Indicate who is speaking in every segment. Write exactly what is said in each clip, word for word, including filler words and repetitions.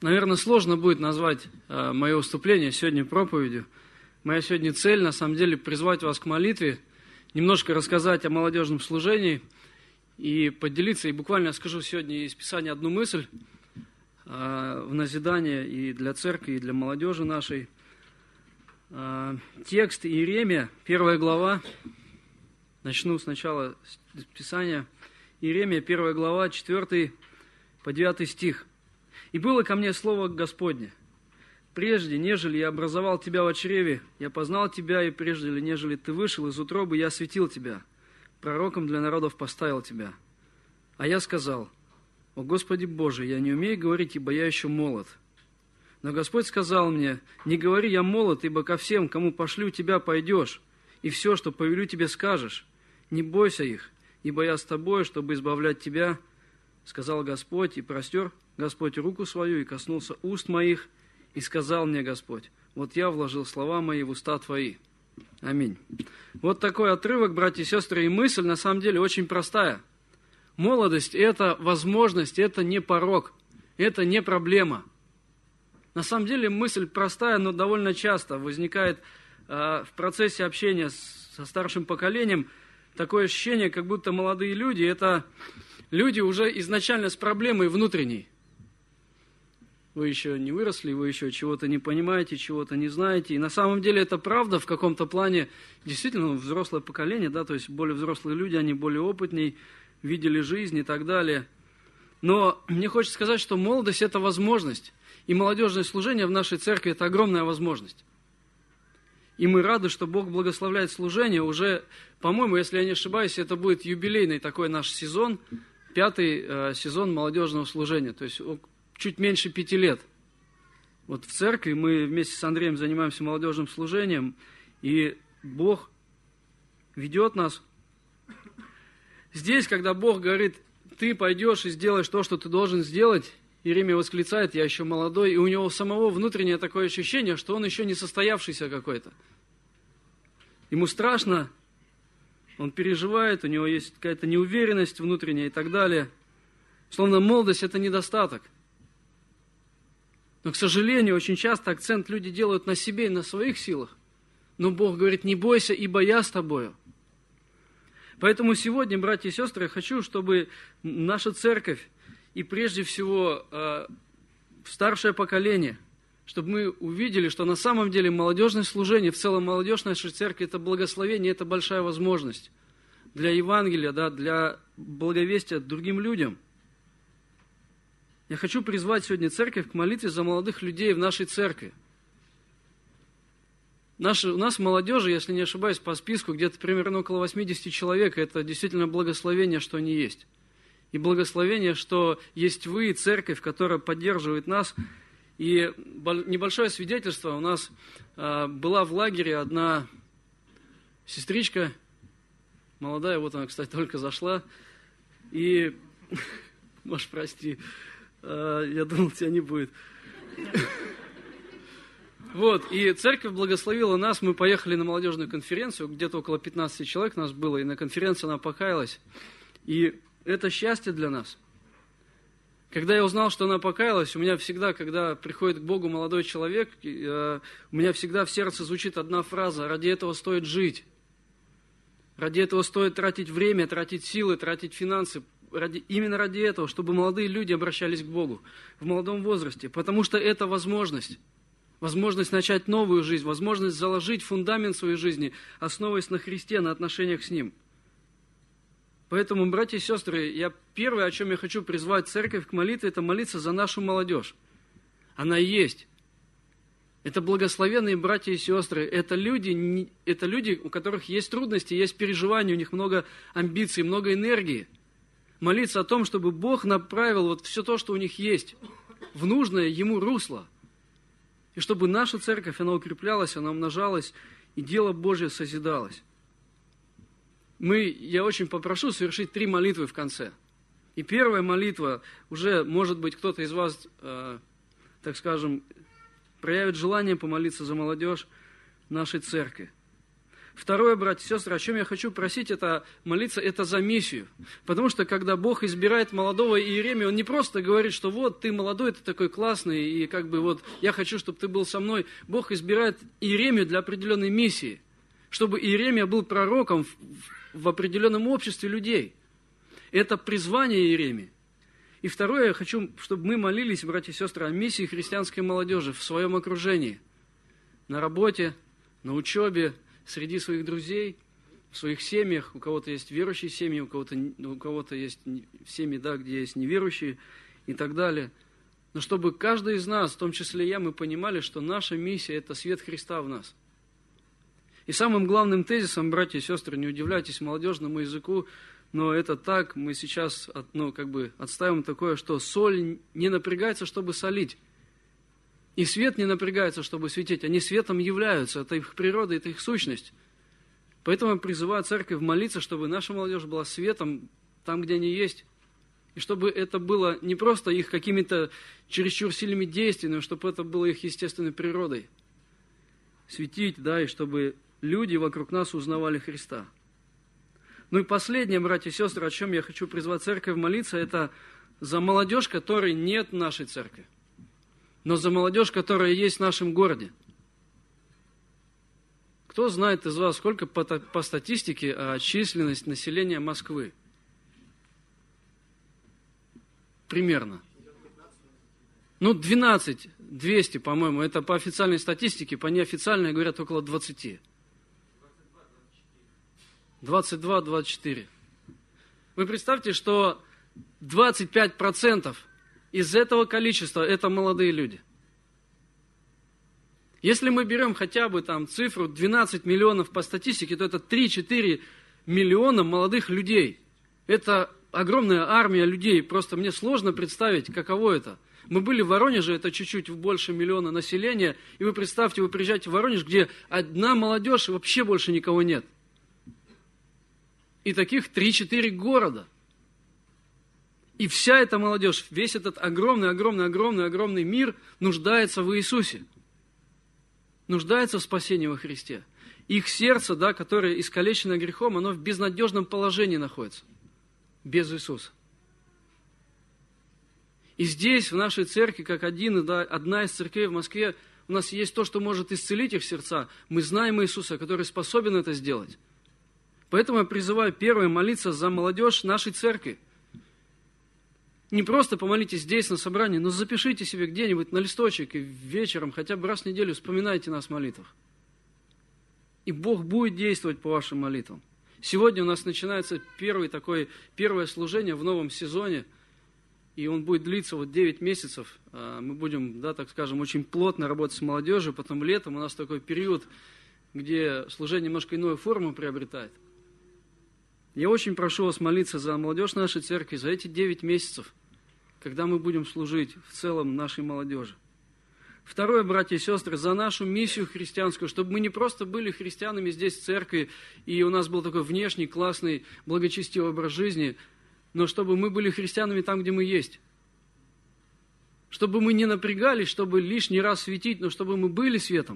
Speaker 1: Наверное, сложно будет назвать э, мое выступление сегодня проповедью. Моя сегодня цель, на самом деле, призвать вас к молитве, немножко рассказать о молодежном служении и поделиться. И буквально я скажу сегодня из Писания одну мысль э, в назидание и для церкви, и для молодежи нашей. Э, текст Иеремия, первая глава. Начну сначала с Писания. Иеремия, первая глава, четвёртый по девятый стих. «И было ко мне слово Господне: прежде, нежели я образовал тебя в чреве, я познал тебя, и прежде, нежели ты вышел из утробы, я осветил тебя, пророком для народов поставил тебя. А я сказал: о Господи Боже, я не умею говорить, ибо я еще молод. Но Господь сказал мне: не говори, я молод, ибо ко всем, кому пошлю тебя, пойдешь, и все, что повелю тебе, скажешь. Не бойся их, ибо я с тобой, чтобы избавлять тебя, сказал Господь, и простер Господь руку свою, и коснулся уст моих, и сказал мне Господь: вот я вложил слова мои в уста твои». Аминь. Вот такой отрывок, братья и сестры, и мысль на самом деле очень простая. Молодость – это возможность, это не порок, это не проблема. На самом деле мысль простая, но довольно часто возникает э, в процессе общения с, со старшим поколением такое ощущение, как будто молодые люди – это люди уже изначально с проблемой внутренней. Вы еще не выросли, вы еще чего-то не понимаете, чего-то не знаете. И на самом деле это правда в каком-то плане. Действительно, взрослое поколение, да, то есть более взрослые люди, они более опытней, видели жизнь и так далее. Но мне хочется сказать, что молодость – это возможность. И молодежное служение в нашей церкви – это огромная возможность. И мы рады, что Бог благословляет служение. Уже, по-моему, если я не ошибаюсь, это будет юбилейный такой наш сезон, пятый э, сезон молодежного служения. То есть чуть меньше пяти лет. Вот в церкви мы вместе с Андреем занимаемся молодежным служением, и Бог ведет нас. Здесь, когда Бог говорит: ты пойдешь и сделаешь то, что ты должен сделать, Иеремия восклицает: я еще молодой, и у него самого внутреннее такое ощущение, что он еще не состоявшийся какой-то. Ему страшно, он переживает, у него есть какая-то неуверенность внутренняя и так далее. Словно молодость – это недостаток. Но, к сожалению, очень часто акцент люди делают на себе и на своих силах. Но Бог говорит: не бойся, ибо я с тобою. Поэтому сегодня, братья и сестры, я хочу, чтобы наша церковь и прежде всего э, старшее поколение, чтобы мы увидели, что на самом деле молодежное служение, в целом молодежь нашей церкви – это благословение, это большая возможность для Евангелия, да, для благовестия другим людям. Я хочу призвать сегодня церковь к молитве за молодых людей в нашей церкви. Наши, у нас в молодежи, если не ошибаюсь, по списку где-то примерно около восьмидесяти человек. Это действительно благословение, что они есть. И благословение, что есть вы, церковь, которая поддерживает нас. И небольшое свидетельство. У нас э, была в лагере одна сестричка, молодая, вот она, кстати, только зашла. И, может, прости, я думал, тебя не будет. Вот, и церковь благословила нас, мы поехали на молодежную конференцию, где-то около пятнадцати человек нас было, и на конференции она покаялась. И это счастье для нас. Когда я узнал, что она покаялась, у меня всегда, когда приходит к Богу молодой человек, у меня всегда в сердце звучит одна фраза: ради этого стоит жить. Ради этого стоит тратить время, тратить силы, тратить финансы. Ради, именно ради этого, чтобы молодые люди обращались к Богу в молодом возрасте. Потому что это возможность. Возможность начать новую жизнь, возможность заложить фундамент своей жизни, основываясь на Христе, на отношениях с Ним. Поэтому, братья и сестры, я первое, о чем я хочу призвать церковь к молитве, это молиться за нашу молодежь. Она есть. Это благословенные братья и сестры. Это люди, это люди, у которых есть трудности, есть переживания, у них много амбиций, много энергии. Молиться о том, чтобы Бог направил вот все то, что у них есть, в нужное Ему русло. И чтобы наша церковь, она укреплялась, она умножалась, и дело Божье созидалось. Мы, я очень попрошу совершить три молитвы в конце. И первая молитва, уже, может быть, кто-то из вас, э, так скажем, проявит желание помолиться за молодежь нашей церкви. Второе, братья и сестры, о чем я хочу просить, это молиться, это за миссию. Потому что, когда Бог избирает молодого Иеремию, Он не просто говорит, что вот, ты молодой, ты такой классный, и как бы вот, я хочу, чтобы ты был со мной. Бог избирает Иеремию для определенной миссии, чтобы Иеремия был пророком в, в определенном обществе людей. Это призвание Иеремии. И второе, я хочу, чтобы мы молились, братья и сестры, о миссии христианской молодежи в своем окружении, на работе, на учебе, среди своих друзей, в своих семьях. У кого-то есть верующие семьи, у кого-то, у кого-то есть семьи, да, где есть неверующие и так далее. Но чтобы каждый из нас, в том числе я, мы понимали, что наша миссия – это свет Христа в нас. И самым главным тезисом, братья и сестры, не удивляйтесь молодежному языку, но это так, мы сейчас ну, как бы отставим такое, что соль не напрягается, чтобы солить. И свет не напрягается, чтобы светить. Они светом являются, это их природа, это их сущность. Поэтому я призываю церковь молиться, чтобы наша молодежь была светом там, где они есть. И чтобы это было не просто их какими-то чересчур сильными действиями, но чтобы это было их естественной природой. Светить, да, и чтобы люди вокруг нас узнавали Христа. Ну и последнее, братья и сестры, о чем я хочу призвать церковь молиться, это за молодежь, которой нет в нашей церкви, но за молодежь, которая есть в нашем городе. Кто знает из вас, сколько по, по статистике а, численность населения Москвы? Примерно. Ну, двенадцать двести, по-моему, это по официальной статистике, по неофициальной говорят около двадцати. двадцать два - двадцать четыре. Вы представьте, что двадцать пять процентов из этого количества это молодые люди. Если мы берем хотя бы там цифру двенадцать миллионов по статистике, то это три-четыре миллиона молодых людей. Это огромная армия людей. Просто мне сложно представить, каково это. Мы были в Воронеже, это чуть-чуть больше миллиона населения, и вы представьте, вы приезжаете в Воронеж, где одна молодежь, и вообще больше никого нет. И таких три-четыре города. И вся эта молодежь, весь этот огромный, огромный, огромный, огромный мир нуждается в Иисусе. Нуждается в спасении во Христе. Их сердце, да, которое искалечено грехом, оно в безнадежном положении находится. Без Иисуса. И здесь, в нашей церкви, как один, да, одна из церквей в Москве, у нас есть то, что может исцелить их сердца. Мы знаем Иисуса, который способен это сделать. Поэтому я призываю первое молиться за молодежь нашей церкви. Не просто помолитесь здесь на собрании, но запишите себе где-нибудь на листочек и вечером, хотя бы раз в неделю вспоминайте нас в молитвах. И Бог будет действовать по вашим молитвам. Сегодня у нас начинается первый такой, первое служение в новом сезоне, и он будет длиться вот девять месяцев. Мы будем, да, так скажем, очень плотно работать с молодежью, потом летом у нас такой период, где служение немножко иную форму приобретает. Я очень прошу вас молиться за молодежь нашей церкви, за эти девять месяцев, когда мы будем служить в целом нашей молодежи. Второе, братья и сестры, за нашу миссию христианскую, чтобы мы не просто были христианами здесь в церкви, и у нас был такой внешний, классный, благочестивый образ жизни, но чтобы мы были христианами там, где мы есть. Чтобы мы не напрягались, чтобы лишний раз светить, но чтобы мы были светом.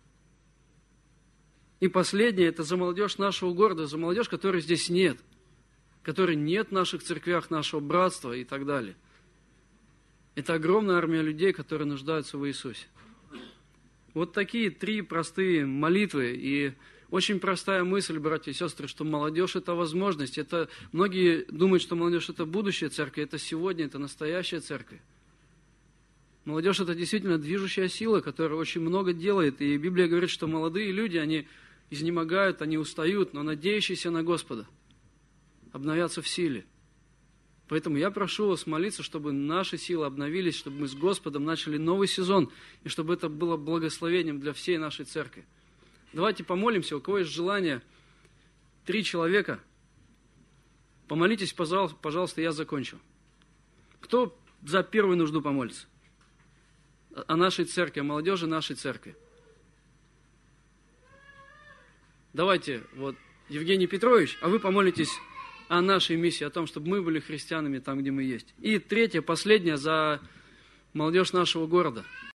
Speaker 1: И последнее, это за молодежь нашего города, за молодежь, которой здесь нет, которой нет в наших церквях, нашего братства и так далее. Это огромная армия людей, которые нуждаются в Иисусе. Вот такие три простые молитвы и очень простая мысль, братья и сестры, что молодежь – это возможность. Это, многие думают, что молодежь – это будущее церкви, это сегодня, это настоящая церковь. Молодежь – это действительно движущая сила, которая очень много делает. И Библия говорит, что молодые люди, они изнемогают, они устают, но надеющиеся на Господа обновятся в силе. Поэтому я прошу вас молиться, чтобы наши силы обновились, чтобы мы с Господом начали новый сезон, и чтобы это было благословением для всей нашей церкви. Давайте помолимся, у кого есть желание, три человека, помолитесь, пожалуйста, я закончу. Кто за первую нужду помолится? О нашей церкви, о молодежи нашей церкви. Давайте, вот, Евгений Петрович, а вы помолитесь о нашей миссии, о том, чтобы мы были христианами там, где мы есть. И третье, последнее, за молодежь нашего города.